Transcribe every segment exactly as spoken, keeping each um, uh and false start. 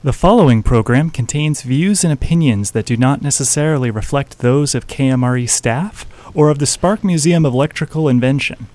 The following program contains views and opinions that do not necessarily reflect those of K M R E staff or of the Spark Museum of Electrical Invention.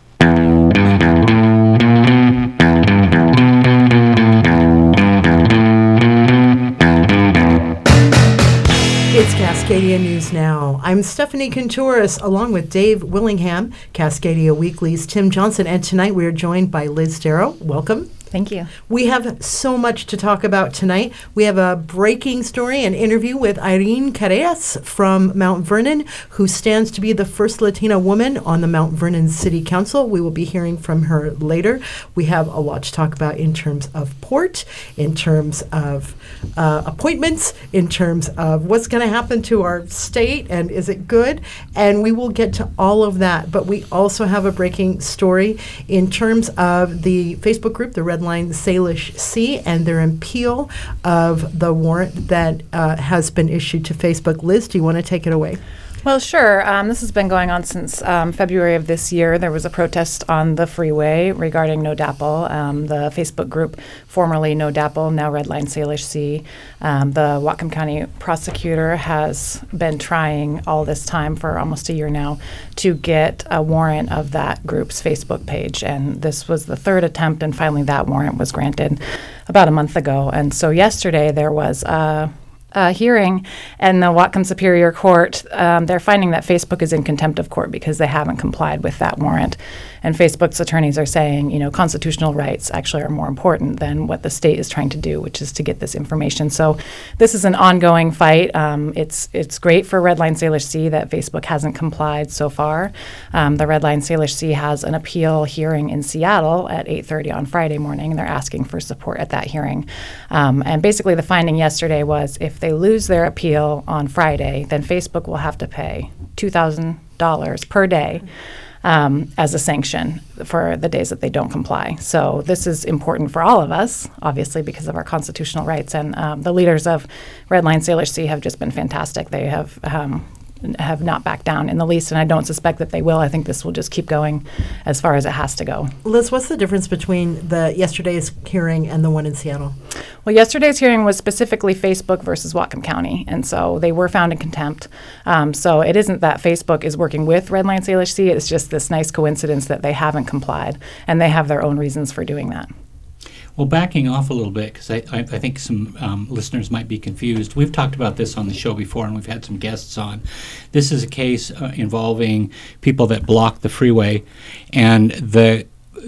It's Cascadia News Now. I'm Stephanie Contouris, along with Dave Willingham, Cascadia Weekly's Tim Johnson, and tonight we are joined by Liz Darrow. Welcome. Thank you. We have so much to talk about tonight. We have a breaking story, an interview with Irene Carreas from Mount Vernon, who stands to be the first Latina woman on the Mount Vernon City Council. We will be hearing from her later. We have a lot to talk about in terms of port, in terms of uh, appointments, in terms of what's going to happen to our state and is it good? And we will get to all of that. But we also have a breaking story in terms of the Facebook group, the Red Line Salish Sea, and their appeal of the warrant that uh, has been issued to Facebook. Liz, do you want to take it away? Well, sure. Um, this has been going on since um, February of this year. There was a protest on the freeway regarding No DAPL. Um, the Facebook group, formerly No DAPL, now Red Line Salish Sea. Um, the Whatcom County prosecutor has been trying all this time for almost a year now to get a warrant of that group's Facebook page. And this was the third attempt, and finally that warrant was granted about a month ago. And so yesterday there was a Uh, hearing in the Whatcom Superior Court. Um, they're finding that Facebook is in contempt of court because they haven't complied with that warrant. And Facebook's attorneys are saying, you know, constitutional rights actually are more important than what the state is trying to do, which is to get this information. So this is an ongoing fight. Um, it's it's great for Red Line Salish Sea that Facebook hasn't complied so far. Um, the Red Line Salish Sea has an appeal hearing in Seattle at eight thirty on Friday morning, and they're asking for support at that hearing. Um, and basically the finding yesterday was if they lose their appeal on Friday, then Facebook will have to pay two thousand dollars per day um, as a sanction for the days that they don't comply. So this is important for all of us, obviously, because of our constitutional rights. And um, the leaders of Red Line Salish Sea have just been fantastic. They have um, have not backed down in the least, and I don't suspect that they will. I think this will just keep going as far as it has to go. Liz, what's the difference between the yesterday's hearing and the one in Seattle? Well, yesterday's hearing was specifically Facebook versus Whatcom County, and so they were found in contempt. Um, so it isn't that Facebook is working with Red Line Salish Sea, it's just this nice coincidence that they haven't complied, and they have their own reasons for doing that. Well, backing off a little bit, because I, I, I think some um, listeners might be confused. We've talked about this on the show before, and we've had some guests on. This is a case uh, involving people that block the freeway, and the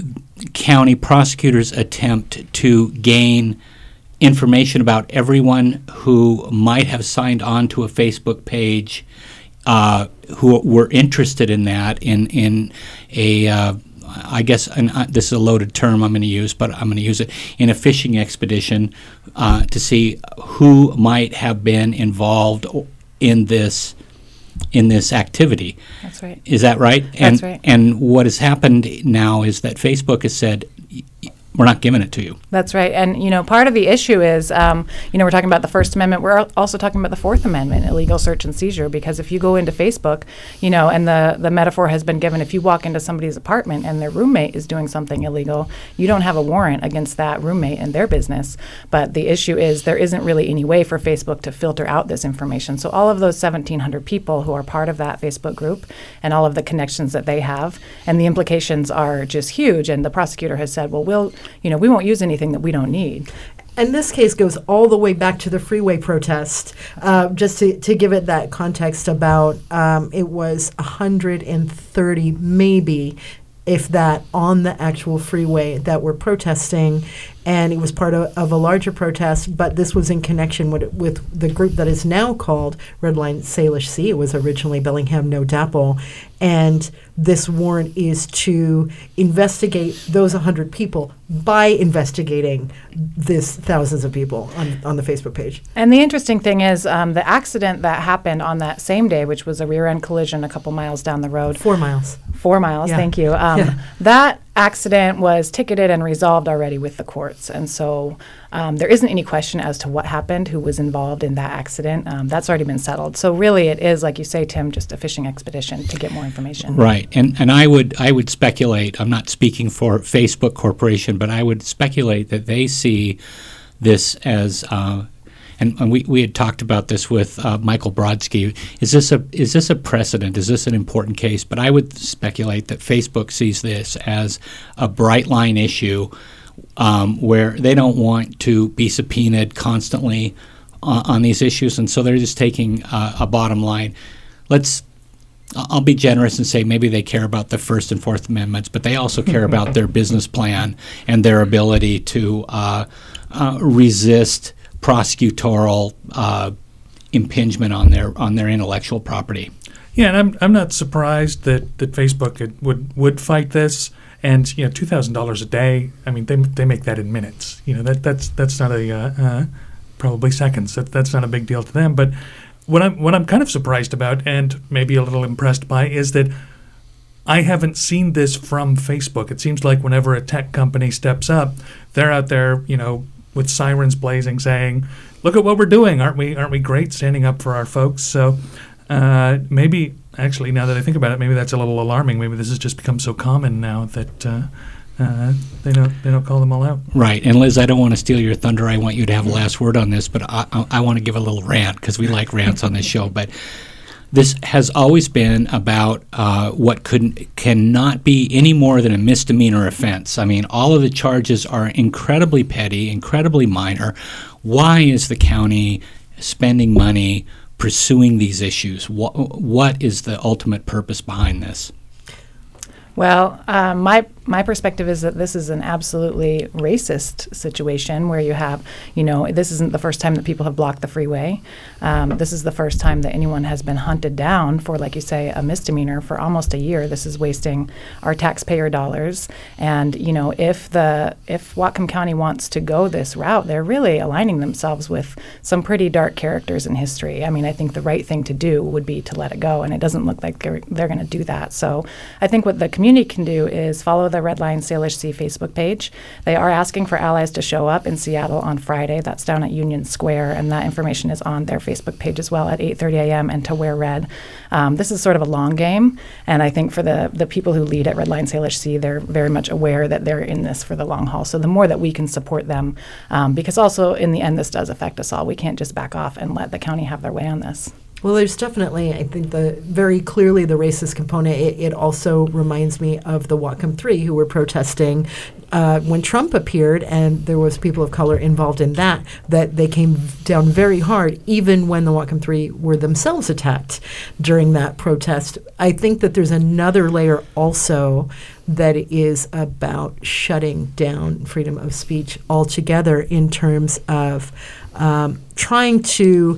county prosecutor's attempt to gain information about everyone who might have signed on to a Facebook page uh, who were interested in that, in, in a... Uh, I guess and uh, this is a loaded term I'm going to use, but I'm going to use it in a fishing expedition uh, to see who might have been involved in this in this activity. That's right. Is that right? And, That's right. And what has happened now is that Facebook has said, we're not giving it to you. That's right. And, you know, part of the issue is, um, you know, we're talking about the First Amendment. We're also talking about the Fourth Amendment, illegal search and seizure, because if you go into Facebook, you know, and the, the metaphor has been given, if you walk into somebody's apartment and their roommate is doing something illegal, you don't have a warrant against that roommate and their business. But the issue is there isn't really any way for Facebook to filter out this information. So all of those seventeen hundred people who are part of that Facebook group and all of the connections that they have, and the implications are just huge. And the prosecutor has said, well, we'll you know, we won't use anything that we don't need. And this case goes all the way back to the freeway protest. Uh, just to, to give it that context about um, it was one hundred thirty maybe, if that, on the actual freeway that were protesting. And it was part of, of a larger protest, but this was in connection with, with the group that is now called Red Line Salish Sea. It was originally Bellingham No DAPL. And this warrant is to investigate those one hundred people by investigating this thousands of people on, on the Facebook page. And the interesting thing is um, the accident that happened on that same day, which was a rear-end collision a couple miles down the road. Four miles. Four miles, Yeah. thank you. Um, Yeah. That accident was ticketed and resolved already with the courts. And so um, there isn't any question as to what happened, who was involved in that accident. Um, that's already been settled. So really it is, like you say, Tim, just a fishing expedition to get more information. Right. And and I would I would speculate, I'm not speaking for Facebook Corporation, but I would speculate that they see this as uh, and, and we, we had talked about this with uh, Michael Brodsky. Is this a is this a precedent? Is this an important case? But I would speculate that Facebook sees this as a bright line issue um, where they don't want to be subpoenaed constantly on, on these issues, and so they're just taking uh, a bottom line. Let's. I'll be generous and say maybe they care about the First and Fourth Amendments, but they also care about their business plan and their ability to uh, uh, resist prosecutorial uh, impingement on their on their intellectual property. Yeah, and I'm I'm not surprised that, that Facebook could, would would fight this. And you know, two thousand dollars a day. I mean, they they make that in minutes. You know, that that's that's not a uh, uh, probably seconds. That that's not a big deal to them, but. What I'm what I'm kind of surprised about and maybe a little impressed by is that I haven't seen this from Facebook. It seems like whenever a tech company steps up, they're out there, you know, with sirens blazing, saying, "Look at what we're doing! Aren't we? Aren't we great? Standing up for our folks." So uh, maybe, actually, now that I think about it, maybe that's a little alarming. Maybe this has just become so common now that. Uh, Uh, they don't. They don't call them all out. Right, and Liz, I don't want to steal your thunder. I want you to have a last word on this, but I, I, I want to give a little rant because we like rants on this show. But this has always been about uh, what could cannot be any more than a misdemeanor offense. I mean, all of the charges are incredibly petty, incredibly minor. Why is the county spending money pursuing these issues? What, what is the ultimate purpose behind this? Well, um, my my perspective is that this is an absolutely racist situation where you have, you know, this isn't the first time that people have blocked the freeway. Um, this is the first time that anyone has been hunted down for, like you say, a misdemeanor for almost a year. This is wasting our taxpayer dollars. And, you know, if the if Whatcom County wants to go this route, they're really aligning themselves with some pretty dark characters in history. I mean, I think the right thing to do would be to let it go, and it doesn't look like they're, they're going to do that. So I think what the community can do is follow the Redline Salish Sea Facebook page. They are asking for allies to show up in Seattle on Friday. That's down at Union Square, and that information is on their Facebook page as well at eight thirty a.m. and to wear red. Um, this is sort of a long game, and I think for the, the people who lead at Redline Salish Sea, they're very much aware that they're in this for the long haul. So the more that we can support them, um, because also in the end this does affect us all. We can't just back off and let the county have their way on this. Well, there's definitely, I think, the very clearly the racist component. It, it also reminds me of the Whatcom Three, who were protesting uh, when Trump appeared, and there was people of color involved in that, that they came down very hard, even when the Whatcom Three were themselves attacked during that protest. I think that there's another layer also that is about shutting down freedom of speech altogether in terms of um, trying to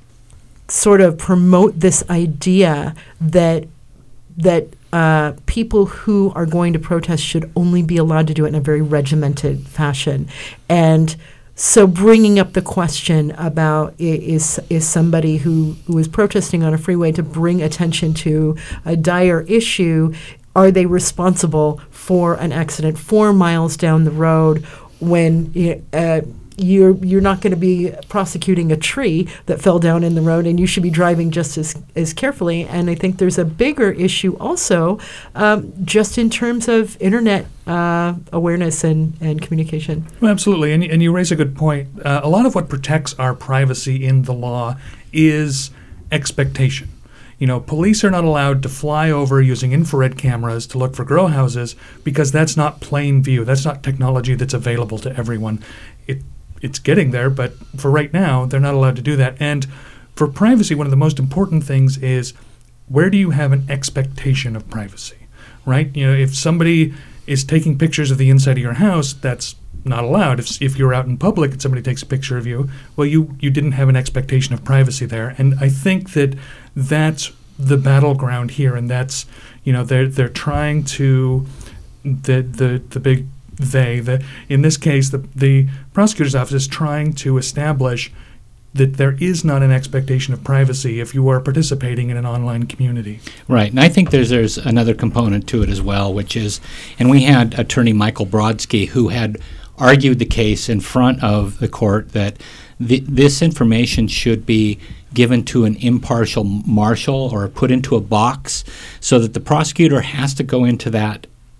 sort of promote this idea that that uh, people who are going to protest should only be allowed to do it in a very regimented fashion. And so bringing up the question about i- is is somebody who, who is protesting on a freeway to bring attention to a dire issue, are they responsible for an accident four miles down the road when uh, you're you're not going to be prosecuting a tree that fell down in the road, and you should be driving just as, as carefully. And I think there's a bigger issue also um, just in terms of internet uh, awareness and, and communication. Well, absolutely, and, and you raise a good point. Uh, a lot of what protects our privacy in the law is expectation. You know, police are not allowed to fly over using infrared cameras to look for grow houses because that's not plain view. That's not technology that's available to everyone. It It's getting there, but for right now, they're not allowed to do that. And for privacy, one of the most important things is where do you have an expectation of privacy, right? You know, if somebody is taking pictures of the inside of your house, that's not allowed. If if you're out in public and somebody takes a picture of you, well, you, you didn't have an expectation of privacy there. And I think that that's the battleground here, and that's, you know, they're they're trying to, the the the big they, the, in this case, the, the prosecutor's office is trying to establish that there is not an expectation of privacy if you are participating in an online community. Right, and I think there's there's another component to it as well, which is, and we had attorney Michael Brodsky who had argued the case in front of the court that the, this information should be given to an impartial marshal or put into a box so that the prosecutor has to go into that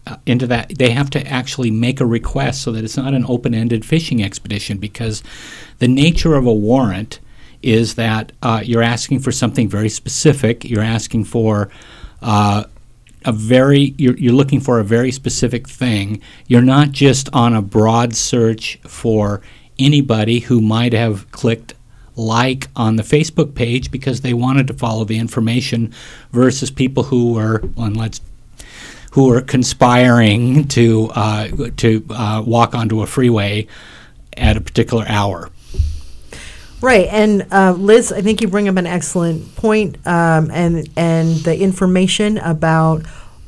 uh, into that, they have to actually make a request so that it's not an open-ended fishing expedition, because the nature of a warrant is that uh, you're asking for something very specific. You're asking for uh, a very, you're, you're looking for a very specific thing. You're not just on a broad search for anybody who might have clicked like on the Facebook page because they wanted to follow the information, versus people who were, well, let's, who were conspiring to uh, to uh, walk onto a freeway at a particular hour. Right, and uh, Liz, I think you bring up an excellent point, um, and and the information about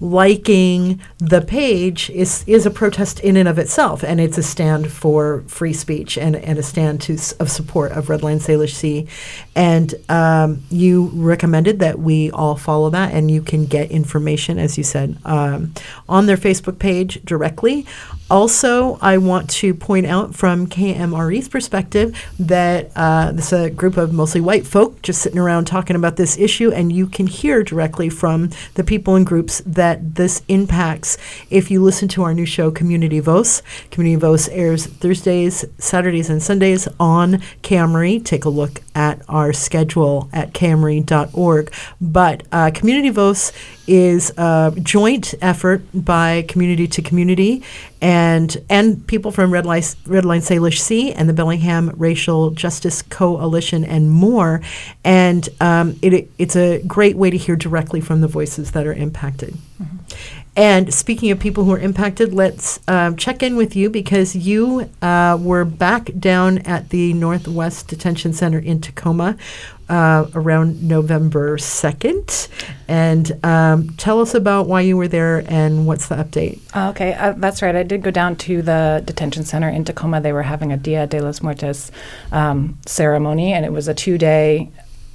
liking the page is is a protest in and of itself, and it's a stand for free speech and, and a stand to s- of support of Redline Salish Sea. And um, you recommended that we all follow that, and you can get information, as you said, um, on their Facebook page directly. Also, I want to point out from K M R E's perspective that uh, this is a group of mostly white folk just sitting around talking about this issue, and you can hear directly from the people in groups that this impacts if you listen to our new show, Community Voice. Community Voice airs Thursdays, Saturdays, and Sundays on K M R E. Take a look at our schedule at k m r e dot org. But uh, Community Voice is a joint effort by community to community and and people from Redline, Redline Salish Sea and the Bellingham Racial Justice Coalition and more. And um, it, it's a great way to hear directly from the voices that are impacted. Mm-hmm. And speaking of people who are impacted, let's um, check in with you, because you uh, were back down at the Northwest Detention Center in Tacoma uh, around November second. And um, tell us about why you were there and what's the update. Uh, okay, uh, that's right. I did go down to the detention center in Tacoma. They were having a Dia de los Muertos um, ceremony, and it was a two-day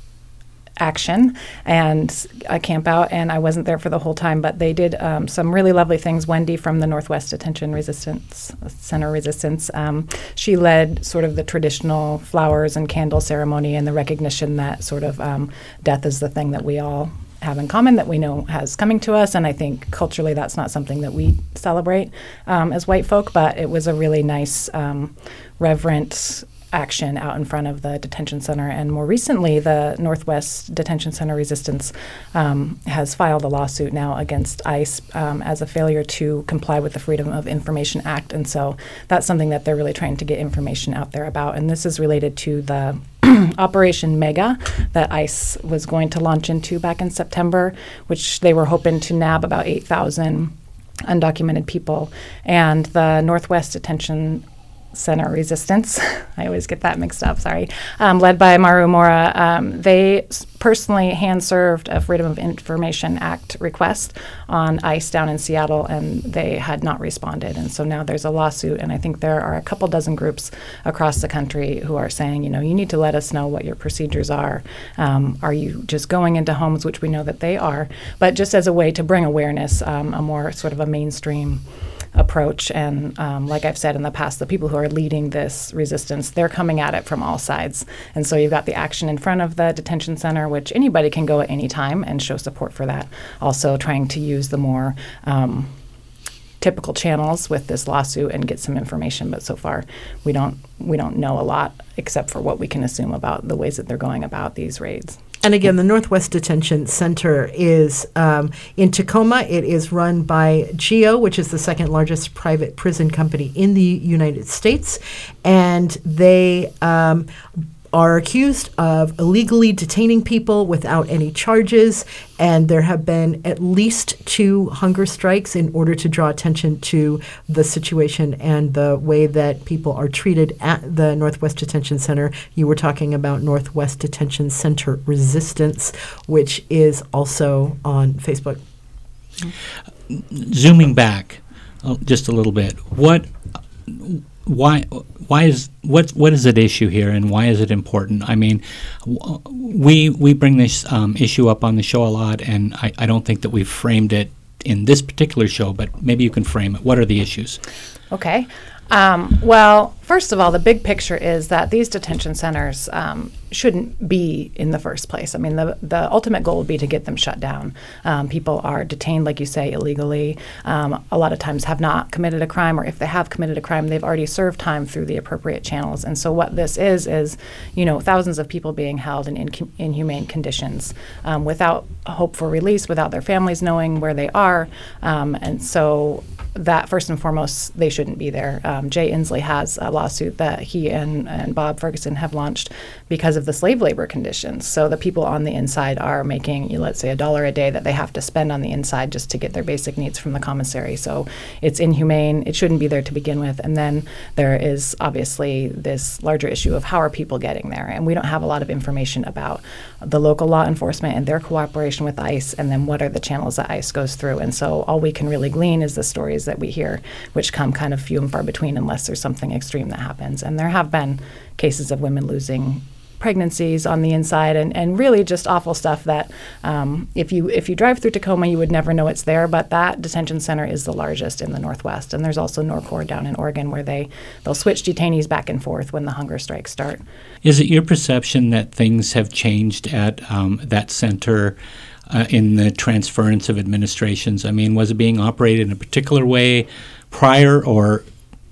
action and a camp out, and I wasn't there for the whole time, but they did um, some really lovely things. Wendy from the Northwest Detention Resistance Center Resistance, um, she led sort of the traditional flowers and candle ceremony and the recognition that sort of um, death is the thing that we all have in common, that we know has coming to us, and I think culturally that's not something that we celebrate um, as white folk, but it was a really nice, um, reverent action out in front of the detention center. And more recently, the Northwest Detention Center Resistance um, has filed a lawsuit now against ICE um, as a failure to comply with the Freedom of Information Act. And so that's something that they're really trying to get information out there about. And this is related to the Operation Mega that ICE was going to launch into back in September, which they were hoping to nab about eight thousand undocumented people. And the Northwest Detention Center Resistance, I always get that mixed up, sorry, um, led by Maru Mora, um, they s- personally hand-served a Freedom of Information Act request on ICE down in Seattle, and they had not responded. And so now there's a lawsuit, and I think there are a couple dozen groups across the country who are saying, you know, you need to let us know what your procedures are. Um, are you just going into homes, which we know that they are, but just as a way to bring awareness, um, a more sort of a mainstream approach. And um, like I've said in the past, the people who are leading this resistance, they're coming at it from all sides. And so you've got the action in front of the detention center, which anybody can go at any time and show support for that. Also trying to use the more um, typical channels with this lawsuit and get some information. But so far, we don't we don't know a lot except for what we can assume about the ways that they're going about these raids. And again, the Northwest Detention Center is um, in Tacoma. It is run by GEO, which is the second largest private prison company in the United States. And they um, are accused of illegally detaining people without any charges. And there have been at least two hunger strikes in order to draw attention to the situation and the way that people are treated at the Northwest Detention Center. You were talking about Northwest Detention Center Resistance, which is also on Facebook. Zooming back uh, just a little bit, what, why, why is what what is at issue here, and why is it important? I mean, w- we we bring this um, issue up on the show a lot, and I, I don't think that we've framed it in this particular show, but maybe you can frame it. What are the issues? Okay. Um, well, first of all, the big picture is that these detention centers um, shouldn't be in the first place. I mean, the the ultimate goal would be to get them shut down. Um, people are detained, like you say, illegally. Um, a lot of times have not committed a crime, or if they have committed a crime, they've already served time through the appropriate channels. And so what this is, is, you know, thousands of people being held in inc- inhumane conditions um, without hope for release, without their families knowing where they are. Um, and so that, first and foremost, they shouldn't be there. Um, Jay Inslee has a lawsuit that he and, and Bob Ferguson have launched because of the slave labor conditions. So the people on the inside are making, you know, let's say, a dollar a day that they have to spend on the inside just to get their basic needs from the commissary. So it's inhumane. It shouldn't be there to begin with. And then there is obviously this larger issue of how are people getting there. And we don't have a lot of information about the local law enforcement and their cooperation with ICE, and then what are the channels that ICE goes through. And so all we can really glean is the stories that we hear, which come kind of few and far between unless there's something extreme that happens. And there have been cases of women losing pregnancies on the inside, and, and really just awful stuff that um, if you if you drive through Tacoma, you would never know it's there. But that detention center is the largest in the Northwest, and there's also Norcor down in Oregon where they they'll switch detainees back and forth when the hunger strikes start. Is it your perception that things have changed at um, that center uh, in the transference of administrations? I mean, was it being operated in a particular way prior, or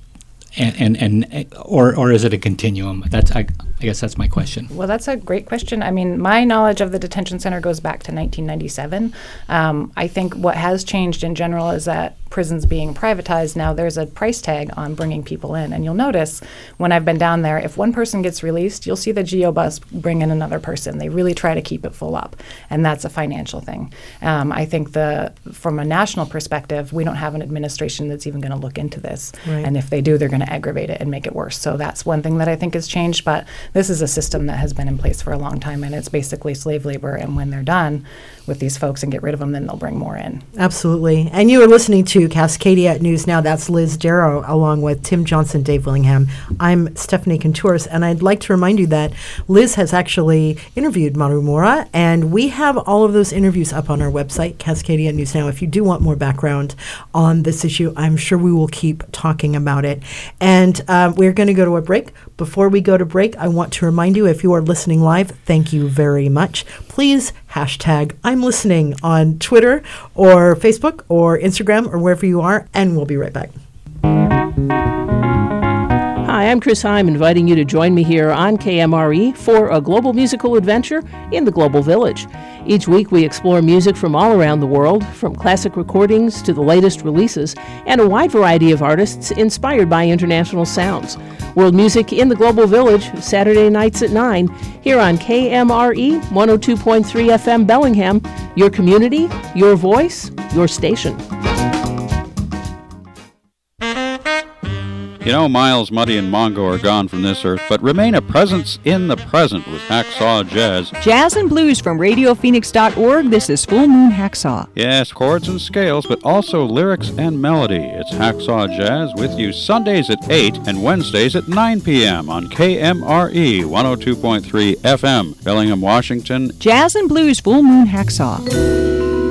and and, and or or is it a continuum? That's I, I guess that's my question. Well, that's a great question. I mean, my knowledge of the detention center goes back to nineteen ninety-seven. Um, I think what has changed in general is that prisons being privatized, now there's a price tag on bringing people in. And you'll notice when I've been down there, if one person gets released, you'll see the G O bus bring in another person. They really try to keep it full up, and that's a financial thing. Um, I think the from a national perspective, we don't have an administration that's even going to look into this. Right. And if they do, they're going to aggravate it and make it worse. So that's one thing that I think has changed. But this is a system that has been in place for a long time, and it's basically slave labor. And when they're done with these folks and get rid of them, then they'll bring more in. Absolutely. And you are listening to Cascadia News Now. That's Liz Darrow along with Tim Johnson, Dave Willingham. I'm Stephanie Contouris, and I'd like to remind you that Liz has actually interviewed Maru Mora, and we have all of those interviews up on our website, Cascadia News Now. If you do want more background on this issue, I'm sure we will keep talking about it. And uh, we're going to go to a break. Before we go to break, I want to remind you, if you are listening live, thank you very much. Please hashtag I'm listening on Twitter or Facebook or Instagram or wherever you are, and we'll be right back. Hi, I'm Chris Heim, inviting you to join me here on K M R E for a global musical adventure in the Global Village. Each week we explore music from all around the world, from classic recordings to the latest releases, and a wide variety of artists inspired by international sounds. World Music in the Global Village, Saturday nights at nine, here on K M R E one oh two point three F M Bellingham, your community, your voice, your station. You know, Miles, Muddy, and Mongo are gone from this earth, but remain a presence in the present with Hacksaw Jazz. Jazz and blues from radio phoenix dot org. This is Full Moon Hacksaw. Yes, chords and scales, but also lyrics and melody. It's Hacksaw Jazz with you Sundays at eight and Wednesdays at nine p.m. on K M R E one oh two point three F M, Bellingham, Washington. Jazz and blues, Full Moon Hacksaw.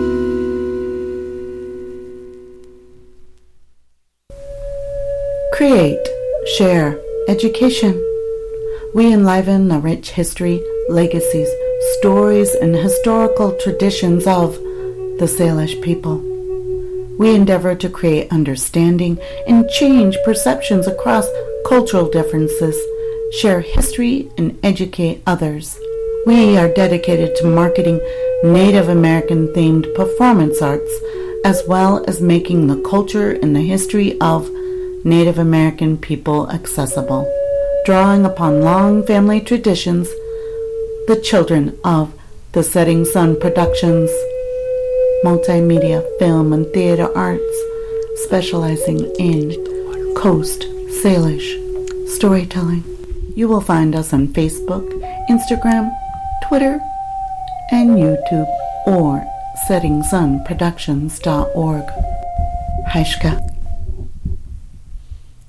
Create, share, education. We enliven the rich history, legacies, stories, and historical traditions of the Salish people. We endeavor to create understanding and change perceptions across cultural differences, share history, and educate others. We are dedicated to marketing Native American-themed performance arts, as well as making the culture and the history of Native American people accessible, drawing upon long family traditions, the children of the Setting Sun Productions, multimedia, film, and theater arts, specializing in Coast Salish storytelling. You will find us on Facebook, Instagram, Twitter, and YouTube, or setting sun productions dot org. Haishka.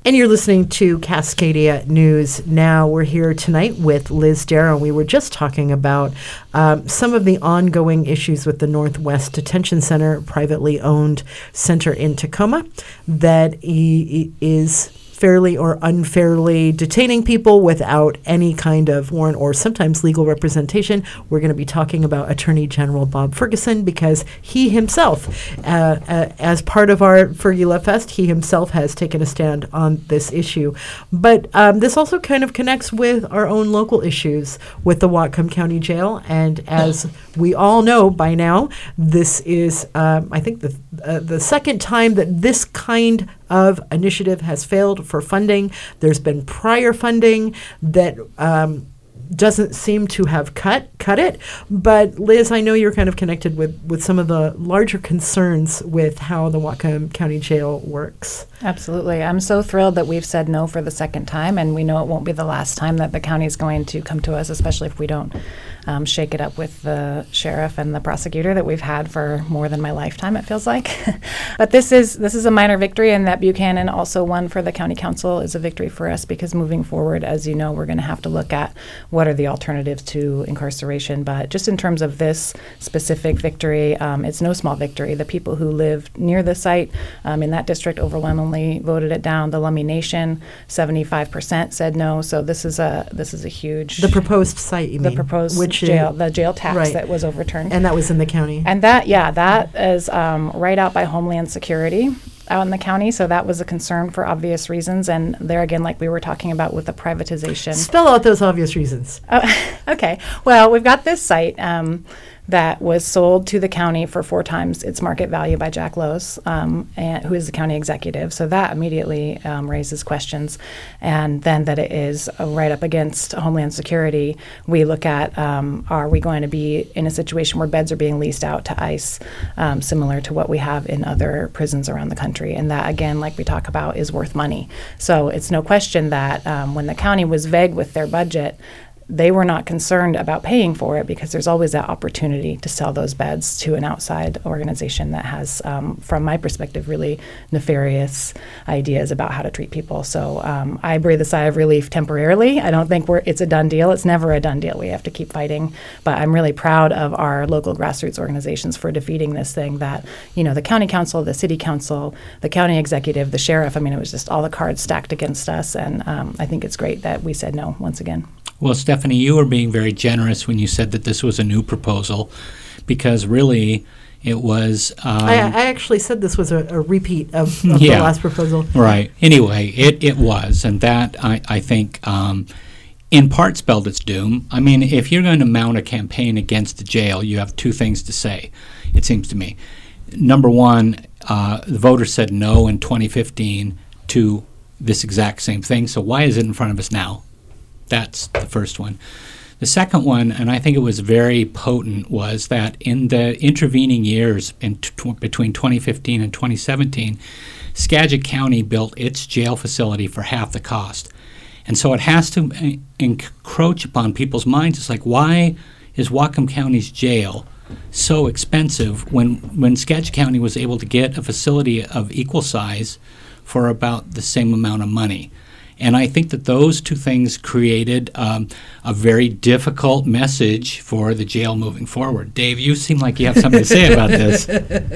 And you're listening to Cascadia News Now. We're here tonight with Liz Darrow. We were just talking about um, some of the ongoing issues with the Northwest Detention Center, privately owned center in Tacoma, that e- is fairly or unfairly detaining people without any kind of warrant or sometimes legal representation. We're going to be talking about Attorney General Bob Ferguson because he himself, uh, uh, as part of our Fergie Love Fest, he himself has taken a stand on this issue. But um, this also kind of connects with our own local issues with the Whatcom County Jail. And as we all know by now, this is, um, I think, the uh, the second time that this kind of initiative has failed for funding. There's been prior funding that um, doesn't seem to have cut cut it. But Liz, I know you're kind of connected with, with some of the larger concerns with how the Whatcom County Jail works. Absolutely. I'm so thrilled that we've said no for the second time, and we know it won't be the last time that the county is going to come to us, especially if we don't um, shake it up with the sheriff and the prosecutor that we've had for more than my lifetime, it feels like. But this is this is a minor victory, and that Buchanan also won for the county council is a victory for us because moving forward, as you know, we're going to have to look at what are the alternatives to incarceration. But just in terms of this specific victory, um, it's no small victory. The people who live near the site um, in that district overwhelmingly voted it down. The Lummi Nation, seventy-five percent said no. So this is a this is a huge The proposed site, you the mean? proposed Which jail, is, the jail tax right. that was overturned. And that was in the county. And that, yeah, that is um, right out by Homeland Security out in the county. So that was a concern for obvious reasons. And there again, like we were talking about with the privatization. Spell out those obvious reasons. Oh, okay. Well, we've got this site um, that was sold to the county for four times its market value by Jack Lowe's, um, and, who is the county executive. So that immediately um, raises questions. And then that it is uh, right up against Homeland Security, we look at um, are we going to be in a situation where beds are being leased out to ICE, um, similar to what we have in other prisons around the country. And that, again, like we talk about, is worth money. So it's no question that um, when the county was vague with their budget, they were not concerned about paying for it because there's always that opportunity to sell those beds to an outside organization that has, um, from my perspective, really nefarious ideas about how to treat people. So um, I breathe a sigh of relief temporarily. I don't think we're, it's a done deal. It's never a done deal. We have to keep fighting. But I'm really proud of our local grassroots organizations for defeating this thing that, you know, the county council, the city council, the county executive, the sheriff, I mean, it was just all the cards stacked against us. And um, I think it's great that we said no once again. Well, Stephanie, you were being very generous when you said that this was a new proposal, because really it was... Um, I, I actually said this was a, a repeat of, of yeah, the last proposal. Right. Anyway, it, it was, and that, I, I think, um, in part spelled its doom. I mean, if you're going to mount a campaign against the jail, you have two things to say, it seems to me. Number one, uh, the voters said no in twenty fifteen to this exact same thing, so why is it in front of us now? That's the first one. The second one, and I think it was very potent, was that in the intervening years in t- between twenty fifteen and twenty seventeen, Skagit County built its jail facility for half the cost. And so it has to en- encroach upon people's minds. It's like, why is Whatcom County's jail so expensive when, when Skagit County was able to get a facility of equal size for about the same amount of money? And I think that those two things created um, a very difficult message for the jail moving forward. Dave, you seem like you have something to say about this.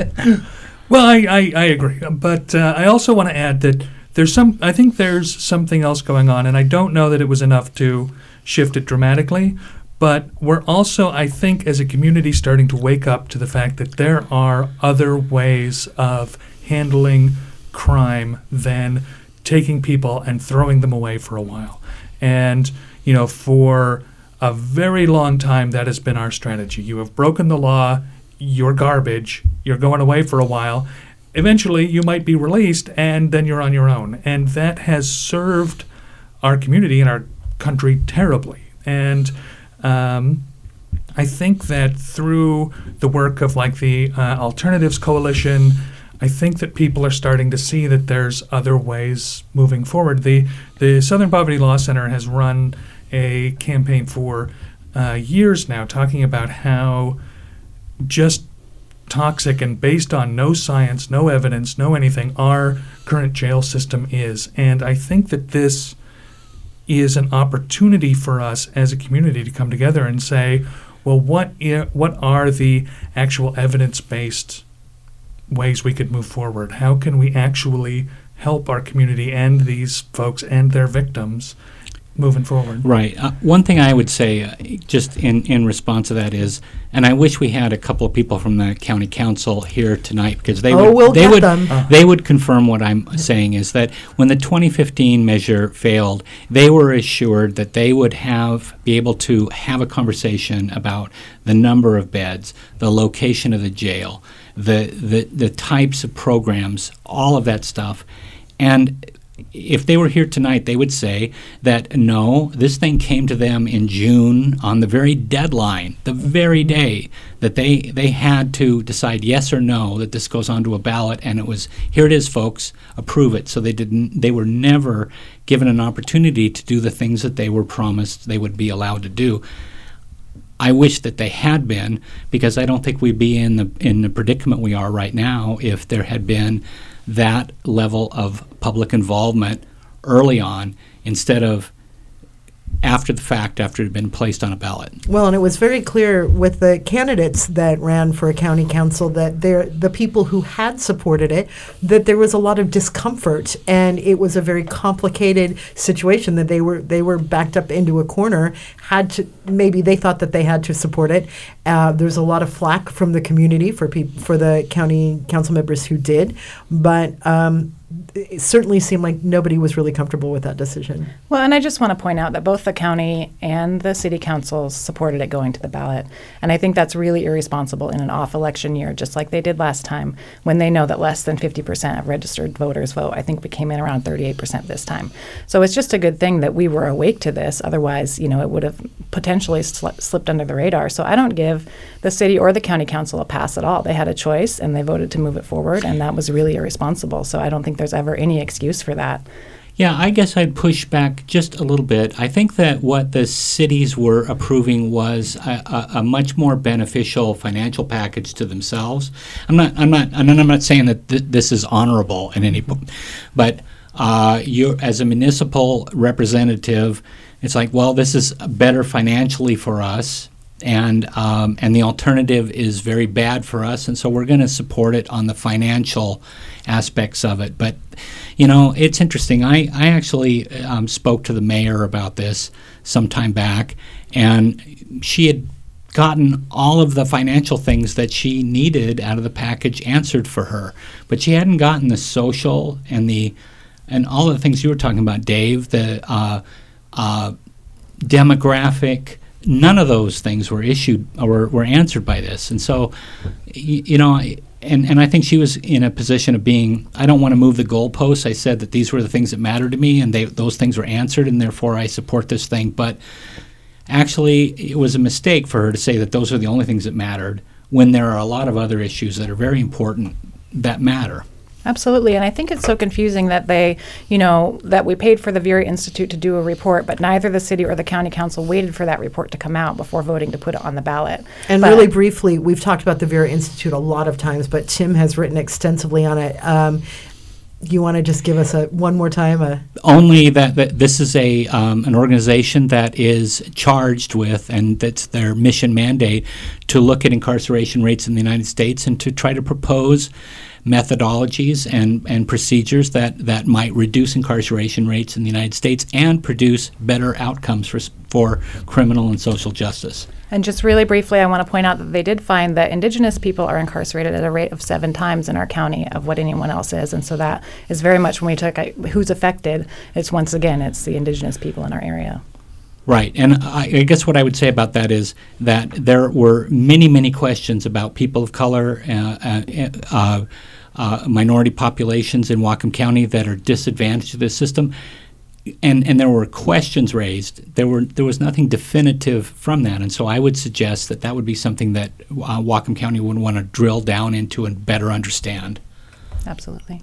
Well, I, I, I agree. But uh, I also want to add that there's some, I think there's something else going on, and I don't know that it was enough to shift it dramatically. But we're also, I think, as a community, starting to wake up to the fact that there are other ways of handling crime than taking people and throwing them away for a while. And, you know, for a very long time, that has been our strategy. You have broken the law, you're garbage, you're going away for a while. Eventually, you might be released, and then you're on your own. And that has served our community and our country terribly. And um, I think that through the work of, like, the uh, Alternatives Coalition, I think that people are starting to see that there's other ways moving forward. The the Southern Poverty Law Center has run a campaign for uh, years now talking about how just toxic and based on no science, no evidence, no anything, our current jail system is. And I think that this is an opportunity for us as a community to come together and say, well, what I- what are the actual evidence-based ways we could move forward? How can we actually help our community and these folks and their victims moving forward? Right. Uh, one thing I would say, uh, just in, in response to that is, and I wish we had a couple of people from the county council here tonight because they Oh, would we'll they get would them. Uh. they would confirm what I'm saying is that when the twenty fifteen measure failed, they were assured that they would have be able to have a conversation about the number of beds, the location of the jail, the the the types of programs, all of that stuff, and if they were here tonight, they would say that no, this thing came to them in June on the very deadline, the very day that they they had to decide yes or no that this goes onto a ballot, and it was here it is, folks, approve it. So they didn't. They were never given an opportunity to do the things that they were promised they would be allowed to do. I wish that they had been, because I don't think we'd be in the in the predicament we are right now if there had been that level of public involvement early on instead of after the fact, after it had been placed on a ballot. Well, and it was very clear with the candidates that ran for a county council that they're, the people who had supported it, that there was a lot of discomfort, and it was a very complicated situation that they were they were backed up into a corner, had to, maybe they thought that they had to support it. Uh, there's a lot of flack from the community for peop- for the county council members who did, but um, it certainly seemed like nobody was really comfortable with that decision. Well, and I just want to point out that both the county and the city councils supported it going to the ballot. And I think that's really irresponsible in an off-election year, just like they did last time, when they know that less than fifty percent of registered voters vote. I think we came in around thirty-eight percent this time. So it's just a good thing that we were awake to this. Otherwise, you know, it would have potentially sli- slipped under the radar. So I don't give the city or the county council a pass at all. They had a choice, and they voted to move it forward, and that was really irresponsible. So I don't think there's ever any excuse for that. Yeah, I guess I'd push back just a little bit. I think that what the cities were approving was a, a, a much more beneficial financial package to themselves. I'm not, I'm not, and I'm not saying that th- this is honorable in any, but uh, you, as a municipal representative, it's like, well, this is better financially for us. And um, and the alternative is very bad for us, and so we're going to support it on the financial aspects of it. But, you know, it's interesting. I, I actually um, spoke to the mayor about this some time back, and she had gotten all of the financial things that she needed out of the package answered for her. But she hadn't gotten the social and the and all of the things you were talking about, Dave, the uh, uh, demographic. None of those things were issued or were answered by this. And so, you, you know, and, and I think she was in a position of being, I don't want to move the goalposts. I said that these were the things that mattered to me, and they, those things were answered, and therefore I support this thing. But actually, it was a mistake for her to say that those are the only things that mattered when there are a lot of other issues that are very important that matter. Absolutely, and I think it's so confusing that they, you know, that we paid for the Vera Institute to do a report, but neither the city or the county council waited for that report to come out before voting to put it on the ballot. And But- really briefly, we've talked about the Vera Institute a lot of times, but Tim has written extensively on it. Um, you want to just give us a one more time? A Only that, that this is a um, an organization that is charged with, and that's their mission mandate, to look at incarceration rates in the United States and to try to propose methodologies and, and procedures that, that might reduce incarceration rates in the United States and produce better outcomes for, s- for criminal and social justice. And just really briefly, I want to point out that they did find that Indigenous people are incarcerated at a rate of seven times in our county of what anyone else is. And so that is very much, when we took uh, who's affected, it's once again, it's the Indigenous people in our area. Right, and I, I guess what I would say about that is that there were many, many questions about people of color, uh, uh, uh, uh, minority populations in Whatcom County that are disadvantaged to this system, and and there were questions raised. There were there was nothing definitive from that, and so I would suggest that that would be something that uh, Whatcom County would want to drill down into and better understand. Absolutely.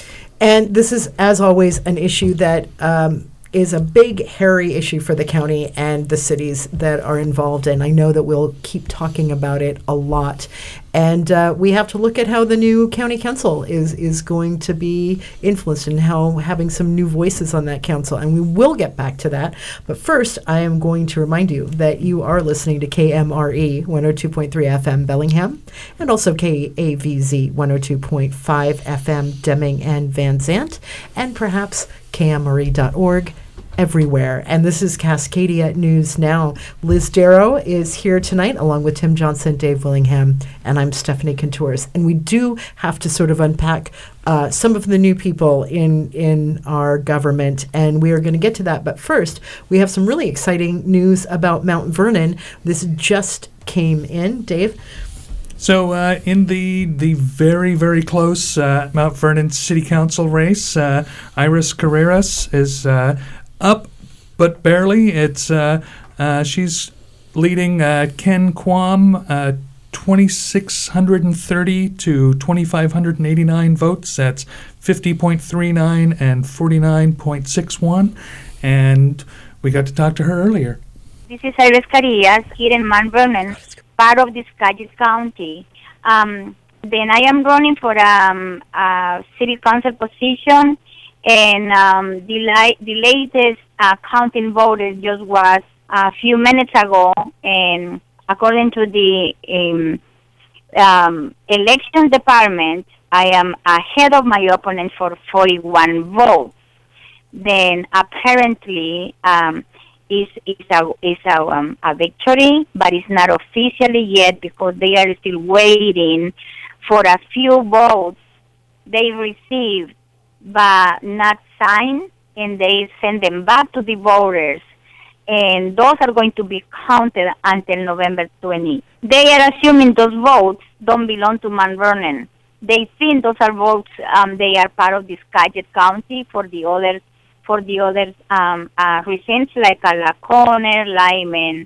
And this is, as always, an issue that um, is a big, hairy issue for the county and the cities that are involved in. I know that we'll keep talking about it a lot. And uh, we have to look at how the new county council is, is going to be influenced and how having some new voices on that council. And we will get back to that. But first, I am going to remind you that you are listening to K M R E one oh two point three F M Bellingham and also K A V Z one oh two point five F M Deming and Van Zant, and perhaps K M R E dot org everywhere. And this is Cascadia News Now. Liz Darrow is here tonight along with Tim Johnson, Dave Willingham, and I'm Stephanie Contours. And we do have to sort of unpack uh, some of the new people in, in our government, and we are going to get to that. But first, we have some really exciting news about Mount Vernon. This just came in. Dave? So uh, in the the very, very close uh, Mount Vernon City Council race, uh, Iris Carreras is uh, up, but barely. It's uh, uh, she's leading uh, Ken Kwam, uh, twenty-six thirty to twenty-five eighty-nine votes. That's fifty point three nine and forty-nine point six one. And we got to talk to her earlier. This is Iris Carreras here in Mount Vernon, part of the Skagit County. Um, then I am running for um, a city council position. And um, the, li- the latest uh, counting voters just was a few minutes ago, and according to the um, um, elections department, I am ahead of my opponent for forty-one votes. Then apparently um, is is a is a, um, a victory, but it's not officially yet because they are still waiting for a few votes they received but not signed, and they send them back to the voters, and those are going to be counted until November twentieth. They are assuming those votes don't belong to Mount Vernon. They think those are votes, um, they are part of the Skagit County for the others, for the other um, uh, regions like Alaconer, Lyman,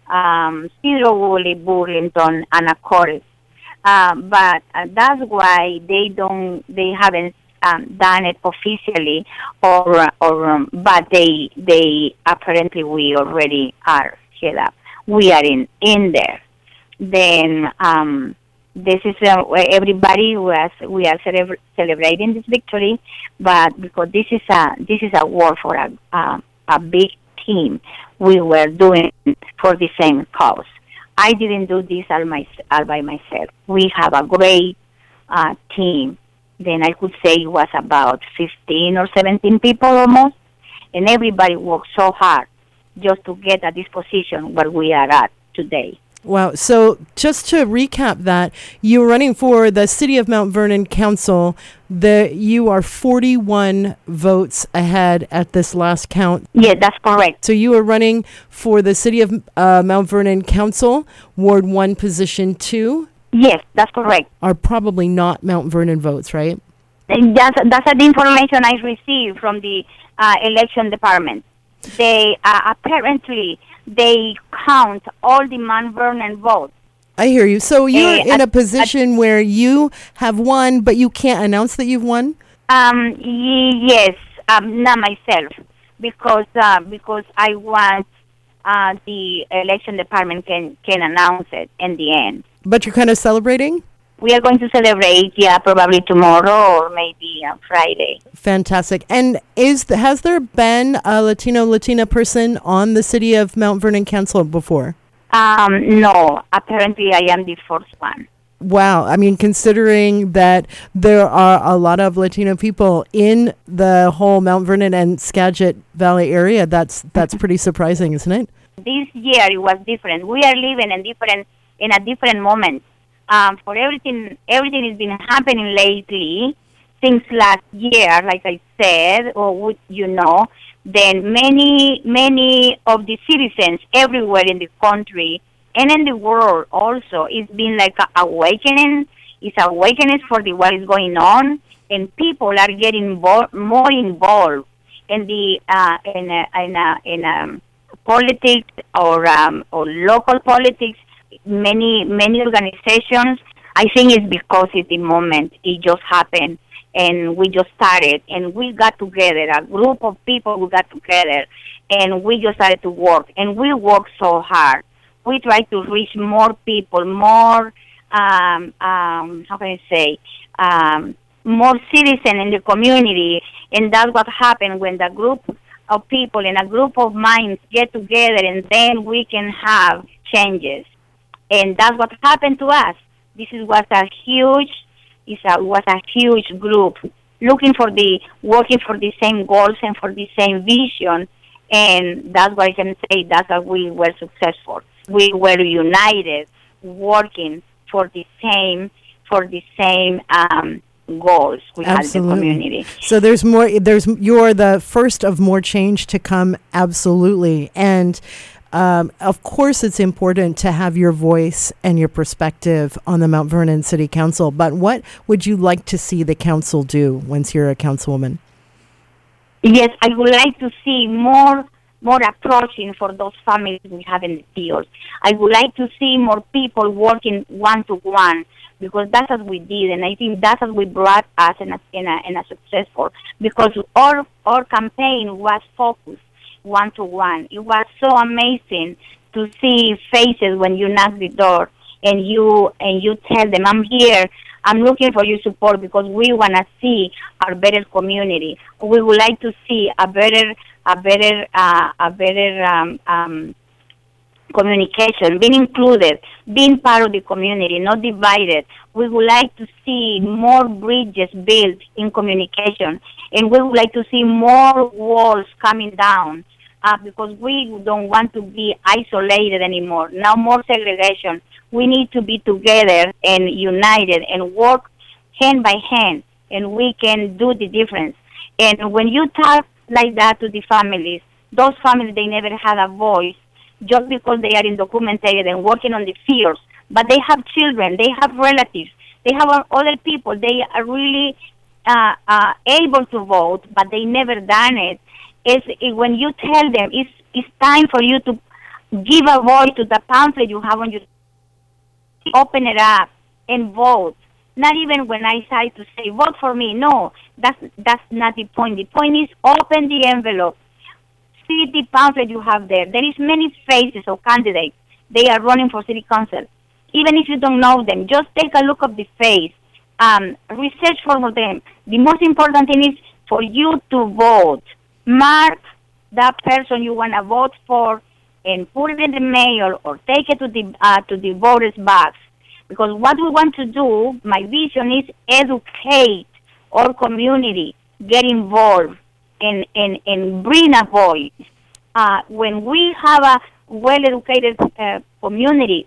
um, Cedro Woolley, Burlington, and Accord. Uh, but uh, that's why they don't, they haven't Um, done it officially, or or um, but they they apparently we already are set up. We are in in there. Then um, this is uh, everybody was we are celebra- celebrating this victory, but because this is a this is a war for a uh, a big team, we were doing for the same cause. I didn't do this all my all by myself. We have a great uh, team. Then I could say it was about fifteen or seventeen people almost, and everybody worked so hard just to get at this position where we are at today. Wow. So just to recap that, you're running for the City of Mount Vernon Council. The, you are forty-one votes ahead at this last count. Yeah, that's correct. So you are running for the City of uh, Mount Vernon Council, Ward one, Position two. Yes, that's correct. Are probably not Mount Vernon votes, right? And that's, that's the information I received from the uh, election department. They uh, apparently they count all the Mount Vernon votes. I hear you. So you're uh, in at, a position at, where you have won, but you can't announce that you've won? Um, y- yes, um, not myself, because uh, because I want uh, the election department can, can announce it in the end. But you're kind of celebrating? We are going to celebrate, yeah, probably tomorrow or maybe on Friday. Fantastic. And is the, has there been a Latino, Latina person on the City of Mount Vernon Council before? Um, no, apparently I am the first one. Wow. I mean, considering that there are a lot of Latino people in the whole Mount Vernon and Skagit Valley area, that's that's pretty surprising, isn't it? This year it was different. We are living in different in a different moment. Um, for everything, everything has been happening lately since last year, like I said, or would you know, then many, many of the citizens everywhere in the country and in the world also, it's been like a awakening. It's awakening for the what is going on, and people are getting bo- more involved in the uh, in a, in a, in um, politics or um, or local politics. Many, many organizations, I think it's because it's the moment. It just happened, and we just started, and we got together, a group of people who got together, and we just started to work, and we worked so hard. We tried to reach more people, more um, um, how can I say, um, more citizen in the community, and that's what happened when the group of people and a group of minds get together, and then we can have changes. And that's what happened to us. This is was a huge, is a was a huge group looking for the working for the same goals and for the same vision, and that's what I can say. That's why we were successful. We were united, working for the same for the same um, goals we had in the community. So there's more. There's you're the first of more change to come. Absolutely, and. Um, of course, it's important to have your voice and your perspective on the Mount Vernon City Council, but what would you like to see the council do once you're a councilwoman? Yes, I would like to see more more approaching for those families we have in the field. I would like to see more people working one-to-one, because that's what we did, and I think that's what we brought us in a, in a, in a successful, because our, our campaign was focused one-to-one. It was so amazing to see faces when you knock the door and you and you tell them, I'm here, I'm looking for your support because we want to see our better community. We would like to see a better, a better, uh, a better um, um, communication, being included, being part of the community, not divided. We would like to see more bridges built in communication, and we would like to see more walls coming down, uh, because we don't want to be isolated anymore. No more segregation. We need to be together and united and work hand by hand, and we can do the difference. And when you talk like that to the families, those families, they never had a voice just because they are undocumented and working on the fields, but they have children, they have relatives, they have other people, they are really uh, uh, able to vote, but they never done it. It's, it, when you tell them it's, it's time for you to give a voice to the pamphlet you have on your, open it up and vote. Not even when I decide to say, vote for me. No, that's, that's not the point. The point is open the envelope. See the pamphlet you have there. There is many faces of candidates. They are running for city council. Even if you don't know them, just take a look of the face. Um, research for them. The most important thing is for you to vote. Mark that person you want to vote for and put it in the mail or take it to the uh, to the voters' box. Because what we want to do, my vision is educate our community, get involved, and, and, and bring a voice. Uh, when we have a well-educated uh, community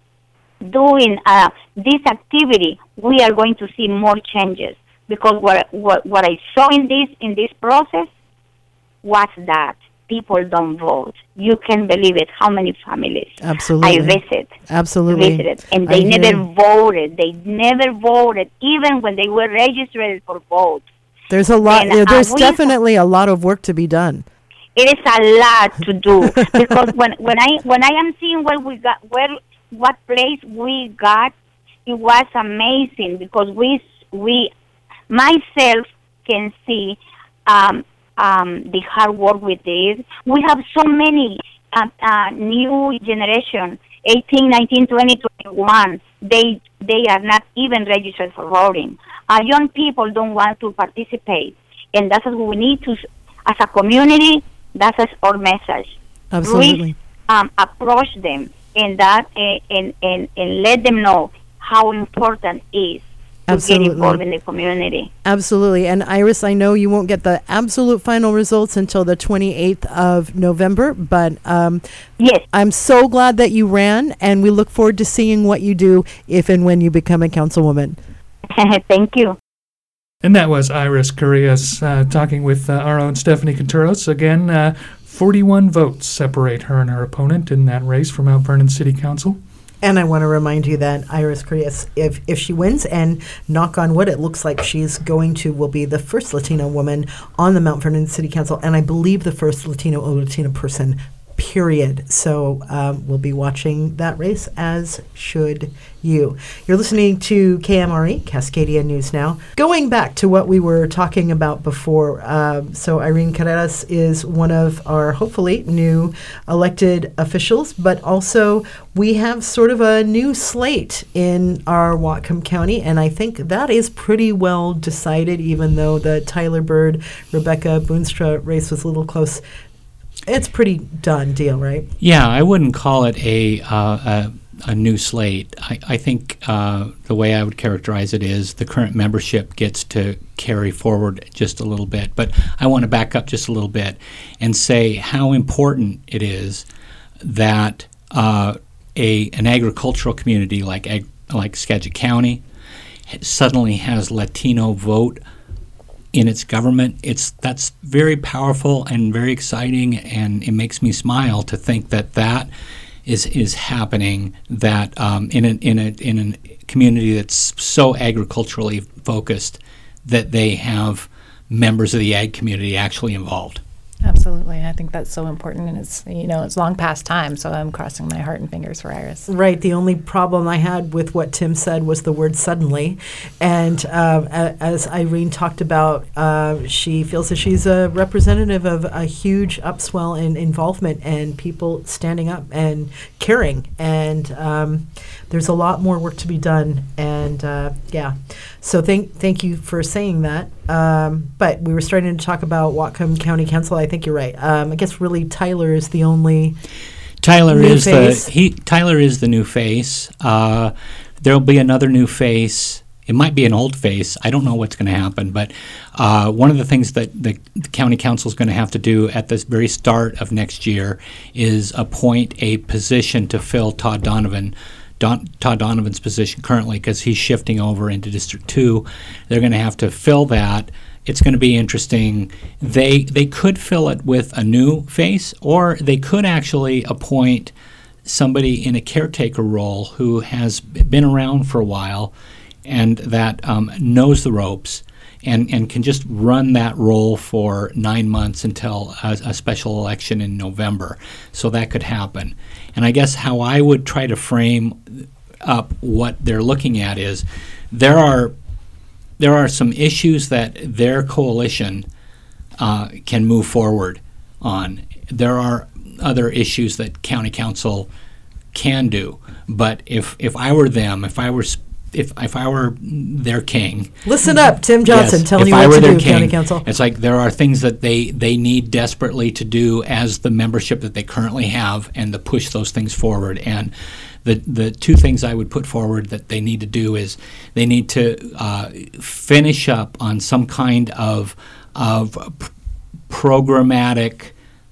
doing uh, this activity, we are going to see more changes. Because what, what, what I saw in this in this process was that people don't vote. You can believe it, how many families Absolutely. I visit. Absolutely. Visited, and they I never hear. voted. They never voted, even when they were registered for vote. There's a lot. And, yeah, uh, there's we- definitely a lot of work to be done. It is a lot to do because when when I when I am seeing where we got where what place we got, it was amazing because we we myself can see um, um, the hard work we did. We have so many uh, uh, new generation, eighteen, nineteen, twenty, twenty-one. They they are not even registered for voting. Our young people don't want to participate, and that's what we need to, as a community. That's our message. Absolutely. We um, approach them and that uh, and, and and let them know how important it is to Absolutely. get involved in the community. Absolutely. And Iris, I know you won't get the absolute final results until the twenty-eighth of November, but um, yes, I'm so glad that you ran, and we look forward to seeing what you do if and when you become a councilwoman. Thank you. And that was Iris Correas uh, talking with uh, our own Stephanie Contreras. Again, uh, forty-one votes separate her and her opponent in that race for Mount Vernon City Council. And I want to remind you that Iris Correas, if, if she wins, and knock on wood, it looks like she's going to, will be the first Latino woman on the Mount Vernon City Council, and I believe the first Latino or Latina person period. So um, we'll be watching that race, as should you. You're listening to K M R E, Cascadia News Now. Going back to what we were talking about before, um, so Irene Carreras is one of our, hopefully, new elected officials, but also we have sort of a new slate in our Whatcom County, and I think that is pretty well decided, even though the Tyler Bird, Rebecca Boonstra race was a little close. It's pretty done deal, right? Yeah, I wouldn't call it a uh, a, a new slate. I, I think uh, the way I would characterize it is the current membership gets to carry forward just a little bit. But I want to back up just a little bit and say how important it is that uh, a an agricultural community like ag- like Skagit County suddenly has Latino vote in its government. It's that's very powerful and very exciting, and it makes me smile to think that that is is happening. That um, in a in a in a community that's so agriculturally focused, that they have members of the ag community actually involved. Absolutely. I think that's so important, and it's, you know, it's long past time, so I'm crossing my heart and fingers for Iris. Right. The only problem I had with what Tim said was the word suddenly. And uh, a- as Irene talked about, uh, she feels that she's a representative of a huge upswell in involvement and people standing up and caring. And um, there's a lot more work to be done. And uh, yeah, so thank thank you for saying that. Um, but we were starting to talk about Whatcom County Council. I think you're right. Um, I guess really Tyler is the only Tyler new is face. the he. Tyler is the new face. Uh, there'll be another new face. It might be an old face. I don't know what's going to happen. But uh, one of the things that the, the county council is going to have to do at the very start of next year is appoint a position to fill Todd Donovan. Don, Todd Donovan's position currently, because he's shifting over into District two. They're going to have to fill that. It's going to be interesting. They they could fill it with a new face, or they could actually appoint somebody in a caretaker role who has been around for a while and that um, knows the ropes and, and can just run that role for nine months until a, a special election in November. So that could happen. And I guess how I would try to frame up what they're looking at is there are there are some issues that their coalition uh, can move forward on. There are other issues that county council can do. But if if I were them, if I were if if I were their king, listen up, Tim Johnson, yes, telling if you I what were to their do, king, County Council. It's like there are things that they, they need desperately to do as the membership that they currently have, and to push those things forward. And the the two things I would put forward that they need to do is they need to uh, finish up on some kind of of p- programmatic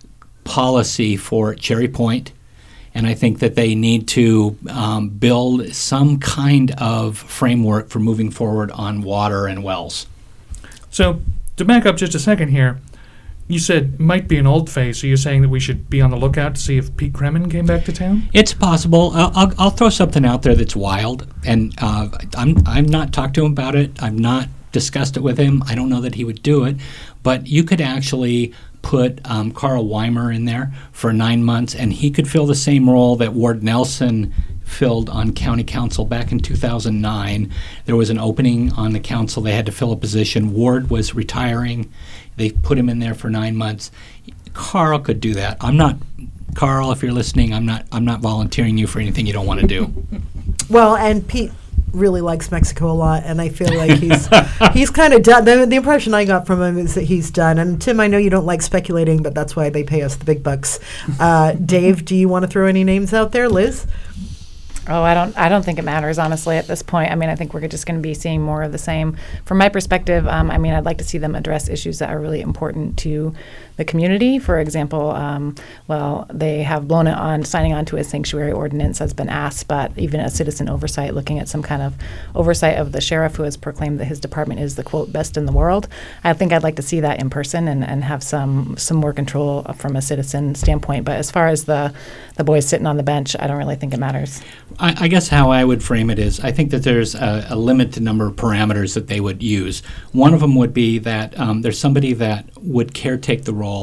policy for Cherry Point. And I think that they need to um, build some kind of framework for moving forward on water and wells. So, to back up just a second here, you said it might be an old face. Are you saying that we should be on the lookout to see if Pete Kremen came back to town? It's possible. I'll, I'll, I'll throw something out there that's wild, and uh, I'm I've not talked to him about it. I've not discussed it with him. I don't know that he would do it, but you could actually put um, Carl Weimer in there for nine months, and he could fill the same role that Ward Nelson filled on county council back in two thousand nine. There was an opening on the council. They had to fill a position. Ward was retiring. They put him in there for nine months. Carl could do that. I'm not, Carl, if you're listening, I'm not I'm not volunteering you for anything you don't want to do. Well, and Pete really likes Mexico a lot, and I feel like he's he's kind of done. The, the impression I got from him is that he's done. And Tim, I know you don't like speculating, but that's why they pay us the big bucks. Uh, Dave, do you want to throw any names out there? Liz? Oh, I don't. I don't think it matters, honestly, at this point. I mean, I think we're just going to be seeing more of the same. From my perspective, um, I mean, I'd like to see them address issues that are really important to the community. For example, um, well, they have blown it on signing on to a sanctuary ordinance has been asked, but even a citizen oversight, looking at some kind of oversight of the sheriff who has proclaimed that his department is the quote best in the world. I think I'd like to see that in person and, and have some some more control from a citizen standpoint. But as far as the the boys sitting on the bench, I don't really think it matters. I, I guess how I would frame it is I think that there's a, a limited number of parameters that they would use. One of them would be that um, there's somebody that would caretake the role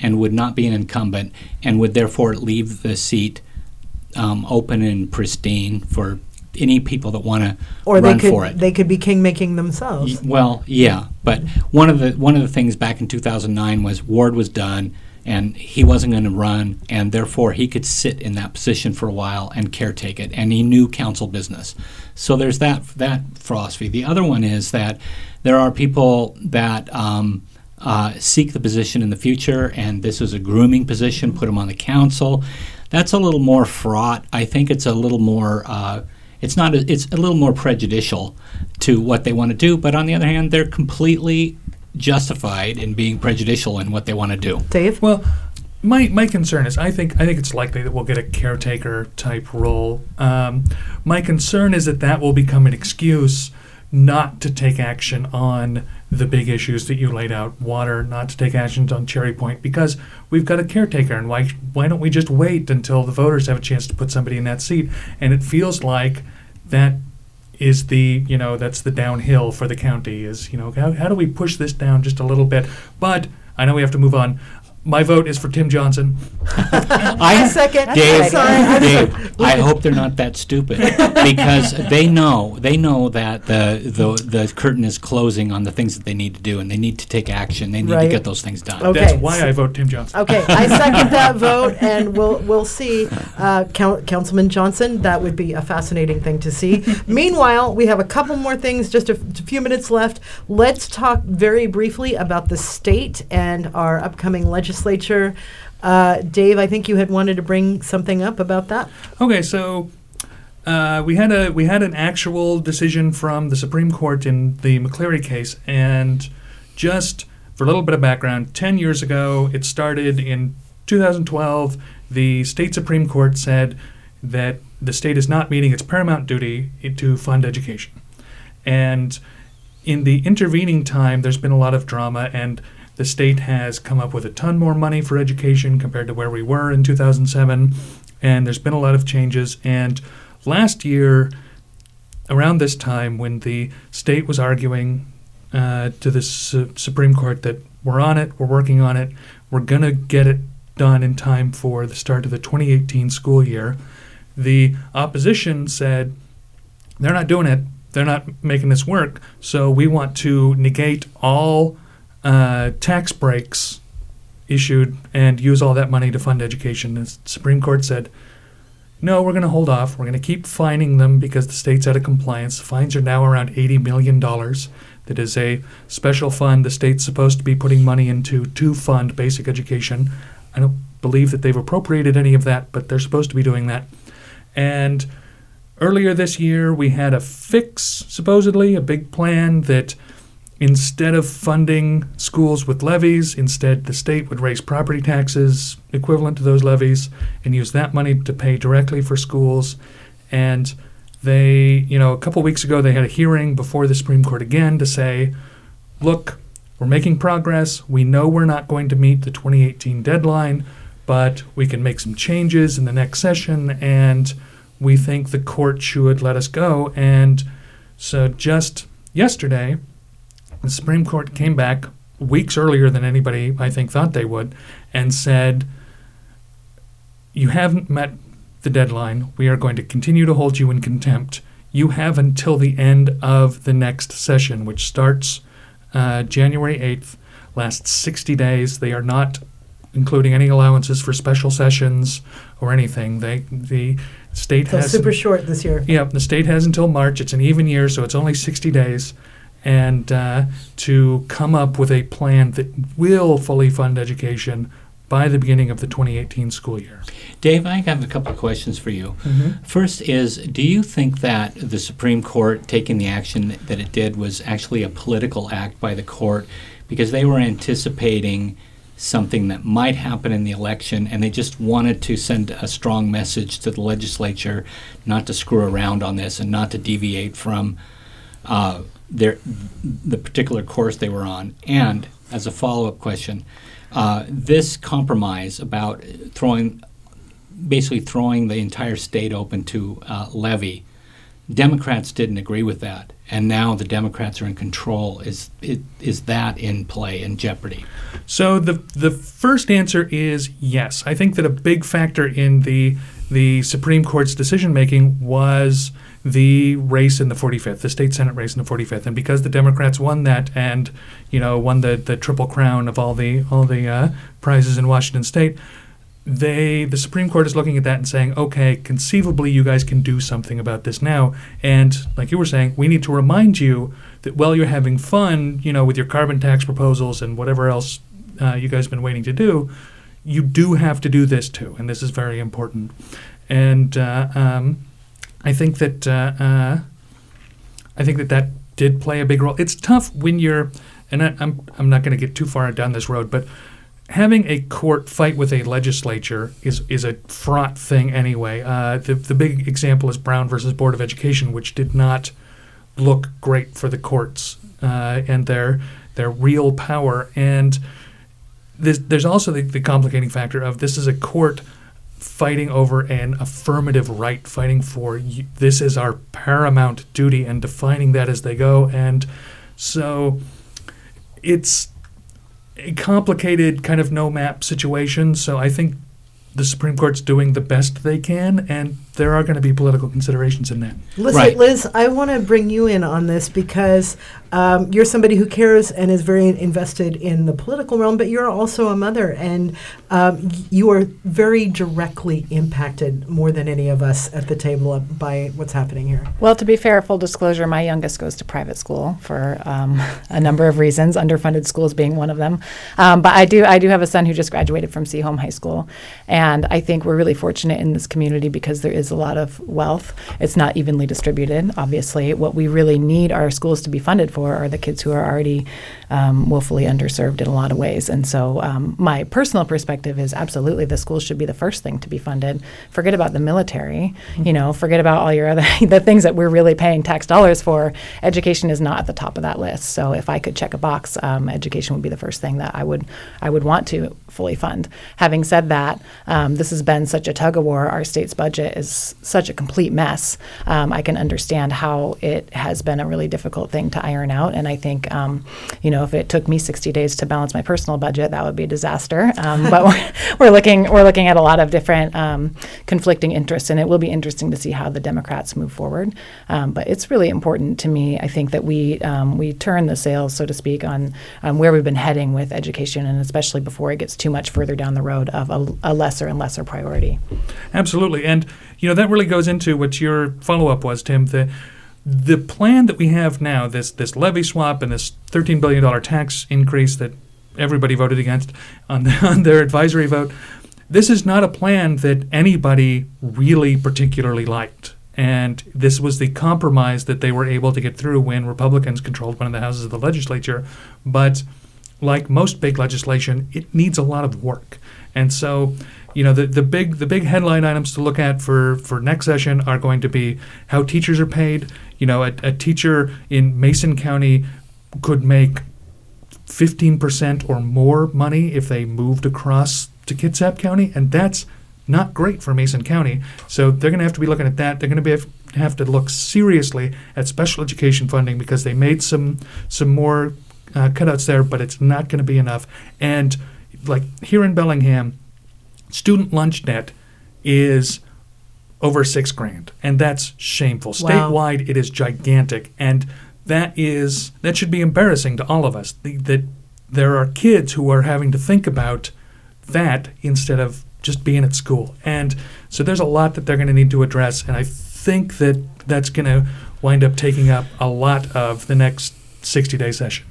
and would not be an incumbent, and would therefore leave the seat um, open and pristine for any people that want to Or run they could for it. they could be kingmaking themselves. Y- Well, yeah, but one of the one of the things back in two thousand nine was Ward was done, and he wasn't going to run, and therefore he could sit in that position for a while and caretake it, and he knew council business. So there's that that philosophy. The other one is that there are people that um, uh, seek the position in the future, and this is a grooming position, put them on the council. That's a little more fraught. I think it's a little more. Uh, It's not. A, it's a little more prejudicial to what they want to do, but on the other hand, they're completely justified in being prejudicial in what they want to do. Dave? Well, my my concern is I think I think it's likely that we'll get a caretaker type role. Um, my concern is that that will become an excuse not to take action on the big issues that you laid out, water, not to take actions on Cherry Point, because we've got a caretaker, and why why don't we just wait until the voters have a chance to put somebody in that seat? And it feels like that is the, you know, that's the downhill for the county is, you know, how, how do we push this down just a little bit? But I know we have to move on. My vote is for Tim Johnson. I second. Dave, I'm sorry. I'm Dave, I hope they're not that stupid because they know they know that the, the the curtain is closing on the things that they need to do, and they need to take action. They need Right. to get those things done. Okay. That's why I vote Tim Johnson. Okay, I second that vote, and we'll we'll see. Uh, Coun- Councilman Johnson, that would be a fascinating thing to see. Meanwhile, we have a couple more things, just a, f- a few minutes left. Let's talk very briefly about the state and our upcoming legislature. Uh, Dave, I think you had wanted to bring something up about that. Okay, so uh, we had a we had an actual decision from the Supreme Court in the McCleary case, and just for a little bit of background, ten years ago, it started in two thousand twelve. The state Supreme Court said that the state is not meeting its paramount duty to fund education, and in the intervening time, there's been a lot of drama, and the state has come up with a ton more money for education compared to where we were in two thousand seven, and there's been a lot of changes. And last year, around this time, when the state was arguing uh, to the su- Supreme Court that we're on it, we're working on it, we're going to get it done in time for the start of the twenty eighteen school year, the opposition said, they're not doing it, they're not making this work, so we want to negate all Uh, tax breaks issued and use all that money to fund education. The Supreme Court said, no, we're going to hold off. We're going to keep fining them because the state's out of compliance. The fines are now around eighty million dollars. That is a special fund the state's supposed to be putting money into to fund basic education. I don't believe that they've appropriated any of that, but they're supposed to be doing that. And earlier this year, we had a fix, supposedly, a big plan that instead of funding schools with levies, instead the state would raise property taxes equivalent to those levies and use that money to pay directly for schools. And they, you know, a couple weeks ago they had a hearing before the Supreme Court again to say, look, we're making progress. We know we're not going to meet the twenty eighteen deadline, but we can make some changes in the next session, and we think the court should let us go. And so just yesterday, the Supreme Court came back weeks earlier than anybody, I think, thought they would, and said, you haven't met the deadline. We are going to continue to hold you in contempt. You have until the end of the next session, which starts uh, January eighth, lasts sixty days. They are not including any allowances for special sessions or anything. They the state So has super short this year. Yeah, the state has until March. It's an even year, so it's only sixty days. And uh, to come up with a plan that will fully fund education by the beginning of the twenty eighteen school year. Dave, I have a couple of questions for you. Mm-hmm. First is, do you think that the Supreme Court taking the action that it did was actually a political act by the court because they were anticipating something that might happen in the election, and they just wanted to send a strong message to the legislature not to screw around on this and not to deviate from uh, their the particular course they were on? And as a follow-up question, uh, this compromise about throwing, basically throwing the entire state open to uh, levy Democrats didn't agree with that, and now the Democrats are in control. Is it, is that in play, in jeopardy? So the the first answer is yes. I think that a big factor in the the Supreme Court's decision making was the race in the forty-fifth, the state Senate race in the forty-fifth, and because the Democrats won that, and you know won the, the triple crown of all the all the uh, prizes in Washington State, they the Supreme Court is looking at that and saying, okay, conceivably you guys can do something about this now. And like you were saying, we need to remind you that while you're having fun, you know, with your carbon tax proposals and whatever else uh, you guys have been waiting to do, you do have to do this too, and this is very important. And uh, um, I think that uh, uh, I think that that did play a big role. It's tough when you're, and I, I'm I'm not going to get too far down this road, but having a court fight with a legislature is is a fraught thing anyway. Uh, the the big example is Brown versus Board of Education, which did not look great for the courts uh, and their their real power. And there's, there's also the, the complicating factor of this is a court fighting over an affirmative right, fighting for y- this is our paramount duty and defining that as they go. And so it's a complicated kind of no-map situation. So I think the Supreme Court's doing the best they can, and there are going to be political considerations in that. Liz, Right. Liz, I want to bring you in on this because um, you're somebody who cares and is very invested in the political realm, but you're also a mother, and um, y- you are very directly impacted more than any of us at the table up by what's happening here. Well, to be fair, full disclosure, my youngest goes to private school for um, a number of reasons, underfunded schools being one of them. Um, but I do I do have a son who just graduated from Seaholm High School, and I think we're really fortunate in this community because there is a lot of wealth. It's not evenly distributed, obviously. What we really need our schools to be funded for are the kids who are already um, woefully underserved in a lot of ways. And so um, my personal perspective is absolutely the schools should be the first thing to be funded. Forget about the military, mm-hmm. you know, forget about all your other, the things that we're really paying tax dollars for. Education is not at the top of that list. So if I could check a box, um, education would be the first thing that I would I would want to fully fund. Having said that, um, this has been such a tug of war. Our state's budget is such a complete mess. Um, I can understand how it has been a really difficult thing to iron out. And I think, um, you know, if it took me sixty days to balance my personal budget, that would be a disaster. Um, but we're, we're looking we're looking at a lot of different um, conflicting interests, and it will be interesting to see how the Democrats move forward. Um, but it's really important to me, I think, that we um, we turn the sails, so to speak, on, on where we've been heading with education, and especially before it gets too much further down the road of a, a lesser and lesser priority. Absolutely. And, you know, that really goes into what your follow-up was, Tim. The the plan that we have now, this this levy swap and this thirteen billion dollars tax increase that everybody voted against on, the, on their advisory vote, this is not a plan that anybody really particularly liked. And this was the compromise that they were able to get through when Republicans controlled one of the houses of the legislature. But like most big legislation, it needs a lot of work. And so, you know, the, the big the big headline items to look at for, for next session are going to be how teachers are paid. You know, a, a teacher in Mason County could make fifteen percent or more money if they moved across to Kitsap County, and that's not great for Mason County. So they're going to have to be looking at that. They're going to be have to look seriously at special education funding because they made some some more uh, cutouts there, but it's not going to be enough. And like here in Bellingham, student lunch debt is over six grand, and that's shameful. Wow. Statewide, it is gigantic, and that is that should be embarrassing to all of us. The, that there are kids who are having to think about that instead of just being at school, and so there's a lot that they're going to need to address, and I think that that's going to wind up taking up a lot of the next sixty-day session.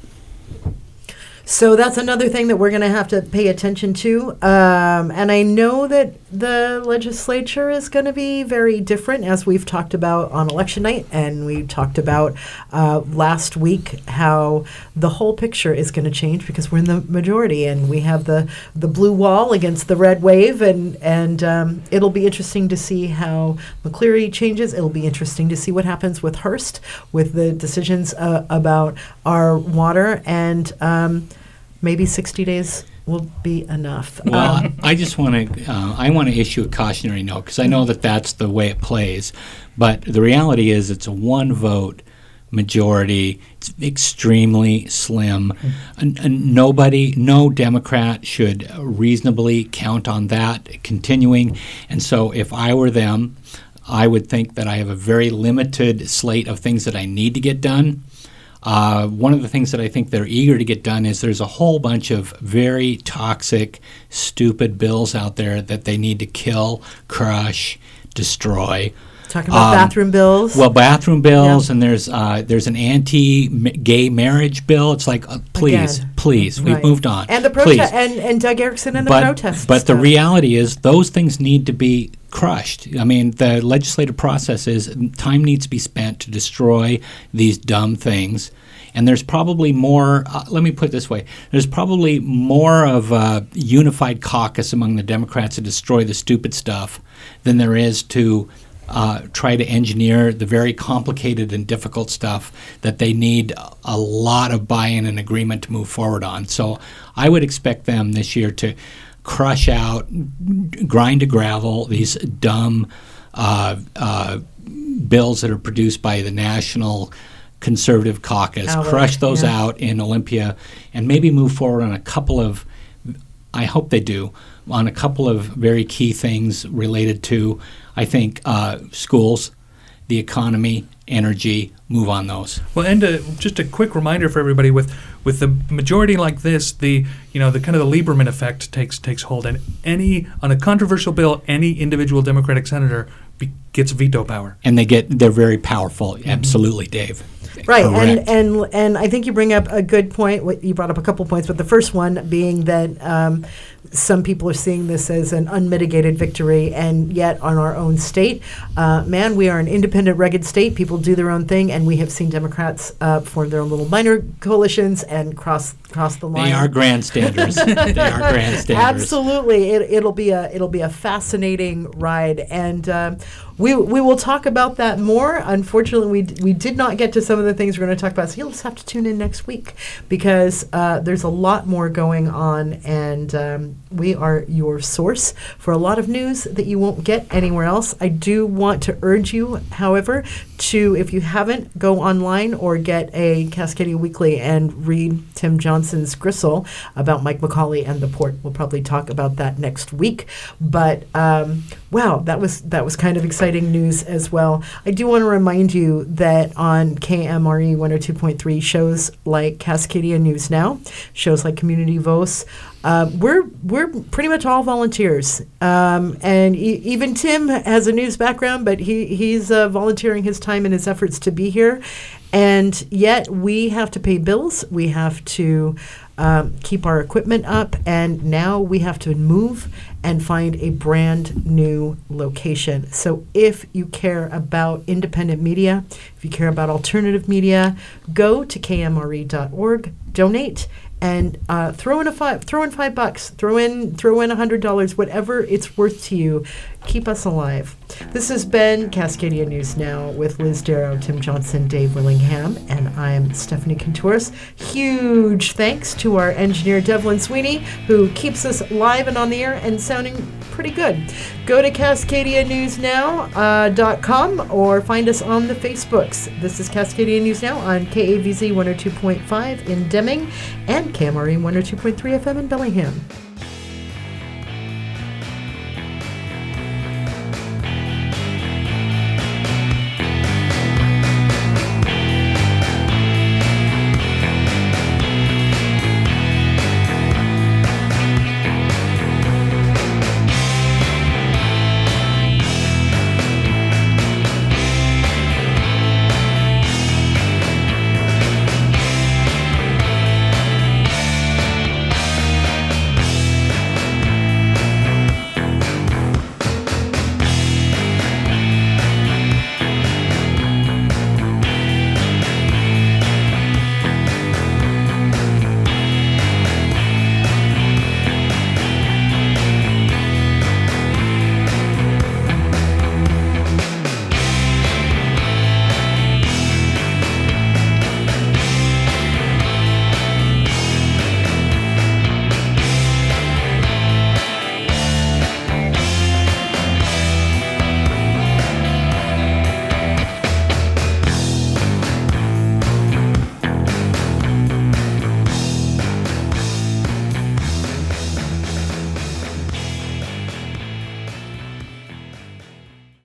So that's another thing that we're going to have to pay attention to. Um, and I know that the legislature is going to be very different, as we've talked about on election night. And we talked about uh, last week how the whole picture is going to change because we're in the majority and we have the, the blue wall against the red wave. And, and um, it'll be interesting to see how McCleary changes. It'll be interesting to see what happens with Hearst, with the decisions uh, about our water. And um, maybe sixty days will be enough. Well, Um, I just want to uh, I want to issue a cautionary note because I know that that's the way it plays, but the reality is it's a one vote majority. It's extremely slim. And, and nobody, no Democrat should reasonably count on that continuing. And so if I were them, I would think that I have a very limited slate of things that I need to get done. Uh, one of the things that I think they're eager to get done is there's a whole bunch of very toxic, stupid bills out there that they need to kill, crush, destroy. Talking about Um, bathroom bills. Well, bathroom bills, Yeah. and there's uh, there's an anti-gay marriage bill. It's like, uh, please, Again. please, we've Right. moved on. And the Please. protest, and, and Doug Erickson and the but, protests. But the stuff. reality is those things need to be crushed. I mean, the legislative process is time needs to be spent to destroy these dumb things. And there's probably more, uh, let me put it this way, there's probably more of a unified caucus among the Democrats to destroy the stupid stuff than there is to uh, try to engineer the very complicated and difficult stuff that they need a lot of buy-in and agreement to move forward on. So I would expect them this year to crush out, grind to gravel these dumb uh, uh, bills that are produced by the National Conservative Caucus, Outlook, crush those yeah. out in Olympia, and maybe move forward on a couple of, I hope they do, on a couple of very key things related to, I think, uh, schools, the economy, energy, move on those. Well, and uh, just a quick reminder for everybody: with with the majority like this, the you know the kind of the Lieberman effect takes takes hold, and any on a controversial bill, any individual Democratic senator be, gets veto power. And they get they're very powerful. Absolutely, Dave. Right, Correct. and, and and I think you bring up a good point. What- You brought up a couple points, but the first one being that um, some people are seeing this as an unmitigated victory, and yet on our own state, uh, man, we are an independent, rugged state. People do their own thing, and we have seen Democrats uh, form their own little minor coalitions and cross cross the line. They are grandstanders. they are grandstanders. Absolutely, it, it'll be a it'll be a fascinating ride, and um, we we will talk about that more. Unfortunately, we d- we did not get to some of the things we're going to talk about, so you'll just have to tune in next week because uh, there's a lot more going on, and um, we are your source for a lot of news that you won't get anywhere else. I do want to urge you, however, to, if you haven't, go online or get a Cascadia Weekly and read Tim Johnson's Gristle about Mike McCauley and the port. We'll probably talk about that next week. But um, wow, that was that was kind of exciting news as well. I do want to remind you that on K M R E one oh two point three, shows like Cascadia News Now, shows like Community Voice, uh, we're we're pretty much all volunteers. Um, and e- even Tim has a news background, but he he's uh, volunteering his time and his efforts to be here. And yet we have to pay bills. We have to um, keep our equipment up. And now we have to move and find a brand new location. So if you care about independent media, if you care about alternative media, go to K M R E dot org, donate, and uh, throw in a five, throw in five bucks, throw in, throw in a hundred dollars, whatever it's worth to you. Keep us alive. This has been Cascadia News Now with Liz Darrow, Tim Johnson, Dave Willingham, and I'm Stephanie Contouris. Huge thanks to our engineer Devlin Sweeney, who keeps us live and on the air and sounding pretty good. Go to Cascadia News Now dot com uh, or find us on the Facebooks. This is Cascadia News Now on K A V Z one oh two point five in Deming and K M R E one oh two point three F M in Bellingham.